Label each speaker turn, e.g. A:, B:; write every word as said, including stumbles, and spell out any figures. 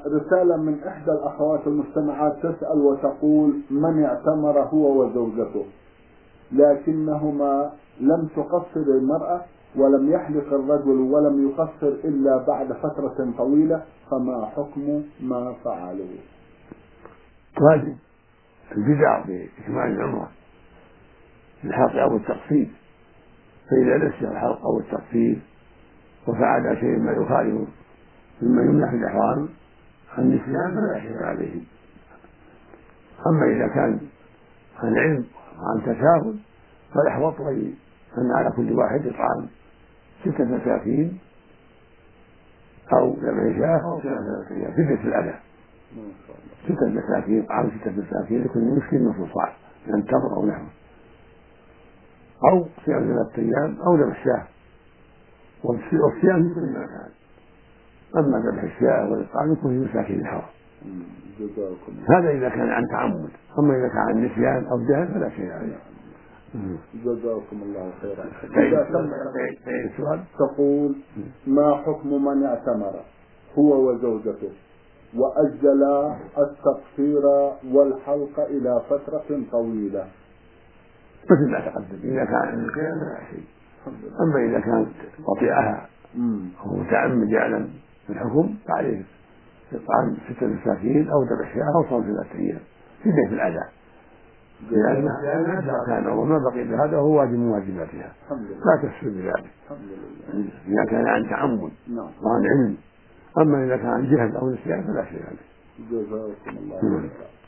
A: رسالة من إحدى الأخوات المستمعات تسأل وتقول: من اعتمر هو وزوجته لكنهما لم تقصر المرأة ولم يحلق الرجل ولم يقصر إلا بعد فترة طويلة، فما حكم ما فعلوا؟
B: واجب البدع بإكمال العمرة الحلق أو التقصير، فإذا نسي الحلق أو التقصير وفعل شيء ما يخالف مما يمنع في الإحرام عن النسيان فلا شيء عليه. أما إذا كان عن علم وعن تساهل فالأحوط أن على كل واحد إطعام ستة مساكين أو ذبح شاة أو ستة الأذى، ستة مساكين إطعام ستة مساكين لكل مسكين نصف صاع من تمر أو نحو، أو صيام ثلاثة أيام أو ذبح شاة، والصيام في كل مكان. أما ذبح الشاة والإطعام يكون في مساكين الحرم، هذا إذا كان عن تعمد. أما إذا كان عن نسيان أو جهل فلا شيء عليه.
A: جزاكم الله خيرا.
B: السؤال
A: تقول: ما حكم من اعتمر هو وزوجته وأجل التقصير والحلق إلى فترة طويلة؟
B: مثل ما تقدم، إذا كان عن نسيان فلا شيء. أما إذا كانت قطيعها أو متعمد يعلم الحكم فعليه إطعام ستة مساكين أو ذبح شاة أو صوم ثلاثة أيام في بيت الأذى، لأن ما كان وما بقي بهذا هو واجب من واجباتها لا تفسر بذلك إذا كان عن تعمد وعن علم. أما إذا كان عن جهل أو نسيان فلا شيء عليه.
A: جزاكم الله خيرا.